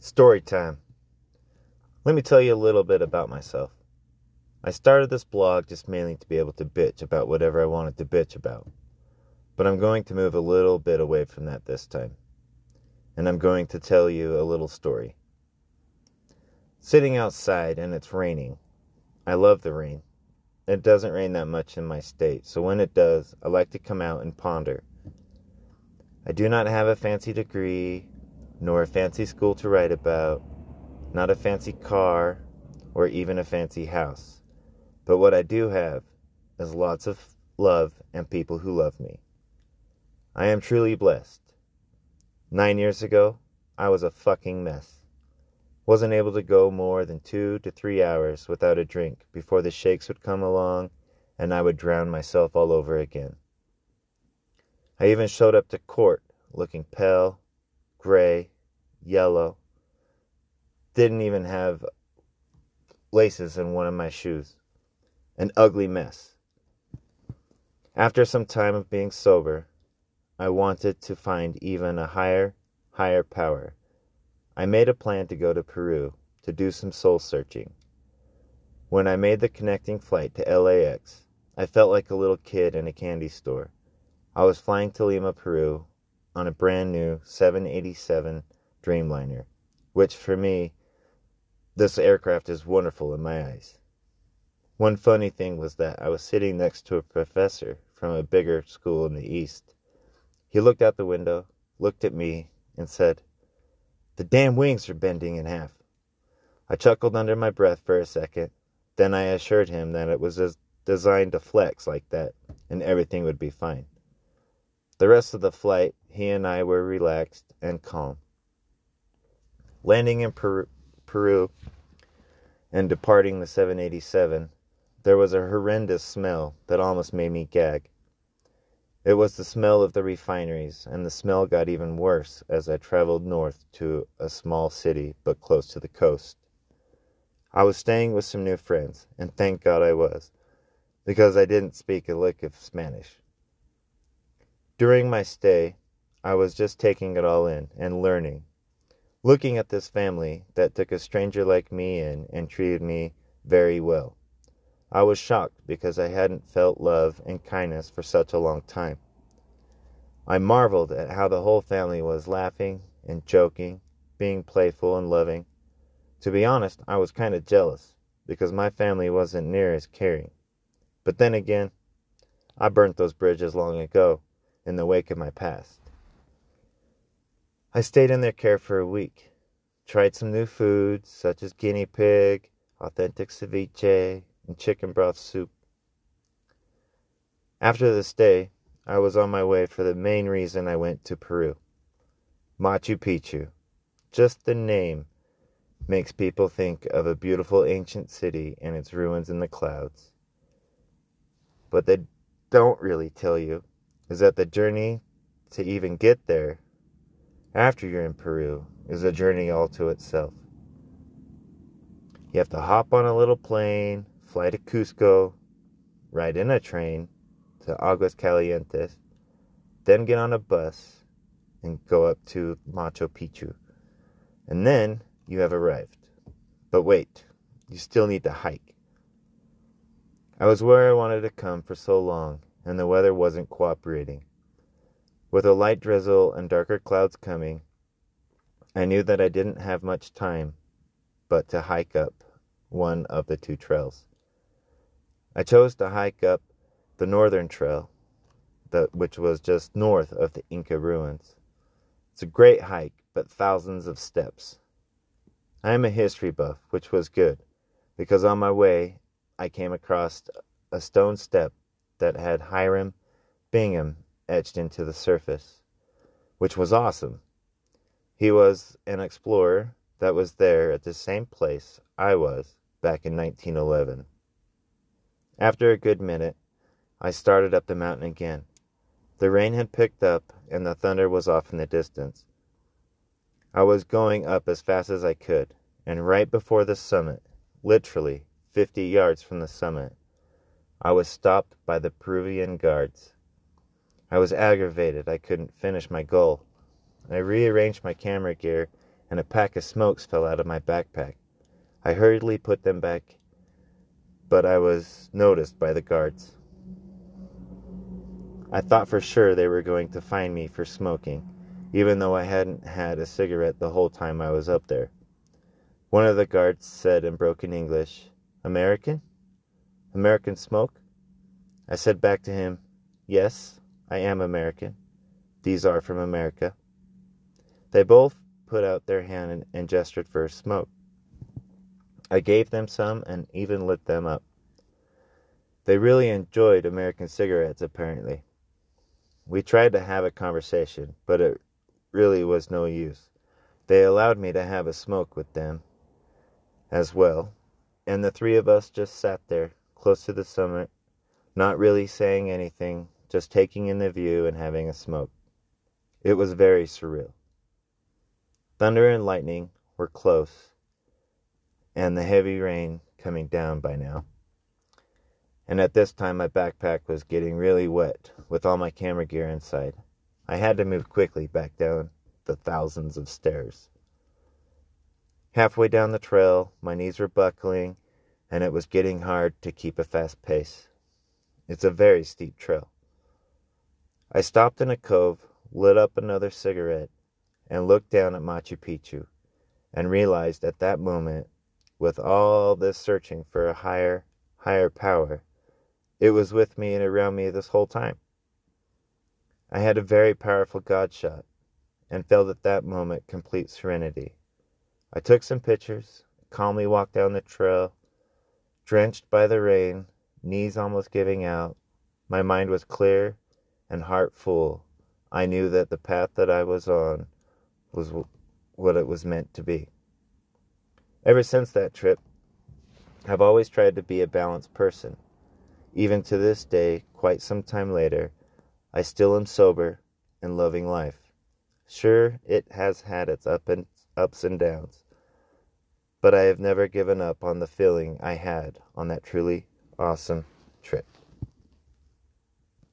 Story time. Let me tell you a little bit about myself. I started this blog just mainly to be able to bitch about whatever I wanted to bitch about. But I'm going to move a little bit away from that this time. And I'm going to tell you a little story. Sitting outside and it's raining. I love the rain. It doesn't rain that much in my state, so when it does, I like to come out and ponder. I do not have a fancy degree, nor a fancy school to write about, not a fancy car, or even a fancy house. But what I do have is lots of love and people who love me. I am truly blessed. 9 years ago, I was a fucking mess. Wasn't able to go more than 2 to 3 hours without a drink before the shakes would come along and I would drown myself all over again. I even showed up to court looking pale, gray, yellow. Didn't even have laces in one of my shoes. An ugly mess. After some time of being sober, I wanted to find even a higher power. I made a plan to go to Peru to do some soul searching. When I made the connecting flight to LAX, I felt like a little kid in a candy store. I was flying to Lima, Peru on a brand new 787 Dreamliner, which for me, this aircraft is wonderful in my eyes. One funny thing was that I was sitting next to a professor from a bigger school in the East. He looked out the window, looked at me, and said, "The damn wings are bending in half." I chuckled under my breath for a second. Then I assured him that it was designed to flex like that, and everything would be fine. The rest of the flight, he and I were relaxed and calm. Landing in Peru and departing the 787, there was a horrendous smell that almost made me gag. It was the smell of the refineries, and the smell got even worse as I traveled north to a small city but close to the coast. I was staying with some new friends, and thank God I was, because I didn't speak a lick of Spanish. During my stay, I was just taking it all in and learning, looking at this family that took a stranger like me in and treated me very well. I was shocked because I hadn't felt love and kindness for such a long time. I marveled at how the whole family was laughing and joking, being playful and loving. To be honest, I was kind of jealous because my family wasn't near as caring. But then again, I burnt those bridges long ago in the wake of my past. I stayed in their care for a week, tried some new foods such as guinea pig, authentic ceviche, and chicken broth soup. After the stay, I was on my way for the main reason I went to Peru. Machu Picchu. Just the name makes people think of a beautiful ancient city and its ruins in the clouds. But they don't really tell you is that the journey to even get there after you're in Peru is a journey all to itself. You have to hop on a little plane, fly to Cusco, ride in a train to Aguas Calientes, then get on a bus and go up to Machu Picchu. And then you have arrived. But wait, you still need to hike. I was where I wanted to come for so long, and the weather wasn't cooperating. With a light drizzle and darker clouds coming, I knew that I didn't have much time but to hike up one of the two trails. I chose to hike up the northern trail, which was just north of the Inca ruins. It's a great hike, but thousands of steps. I am a history buff, which was good, because on my way I came across a stone step that had Hiram Bingham etched into the surface, which was awesome. He was an explorer that was there at the same place I was back in 1911. After a good minute, I started up the mountain again. The rain had picked up and the thunder was off in the distance. I was going up as fast as I could, and right before the summit, literally 50 yards from the summit, I was stopped by the Peruvian guards. I was aggravated I couldn't finish my goal. I rearranged my camera gear and a pack of smokes fell out of my backpack. I hurriedly put them back, but I was noticed by the guards. I thought for sure they were going to find me for smoking, even though I hadn't had a cigarette the whole time I was up there. One of the guards said in broken English, "American? American smoke?" I said back to him, "Yes, I am American. These are from America." They both put out their hand and gestured for a smoke. I gave them some and even lit them up. They really enjoyed American cigarettes, apparently. We tried to have a conversation, but it really was no use. They allowed me to have a smoke with them as well, and the three of us just sat there, close to the summit, not really saying anything, just taking in the view and having a smoke. It was very surreal. Thunder and lightning were close, and the heavy rain coming down by now. And at this time my backpack was getting really wet with all my camera gear inside. I had to move quickly back down the thousands of stairs. Halfway down the trail, my knees were buckling, and it was getting hard to keep a fast pace. It's a very steep trail. I stopped in a cove, lit up another cigarette, and looked down at Machu Picchu, and realized at that moment, with all this searching for a higher power, it was with me and around me this whole time. I had a very powerful God shot, and felt at that moment complete serenity. I took some pictures, calmly walked down the trail, drenched by the rain, knees almost giving out. My mind was clear and heart full. I knew that the path that I was on was what it was meant to be. Ever since that trip, I've always tried to be a balanced person. Even to this day, quite some time later, I still am sober and loving life. Sure, it has had its ups and downs, but I have never given up on the feeling I had on that truly awesome trip.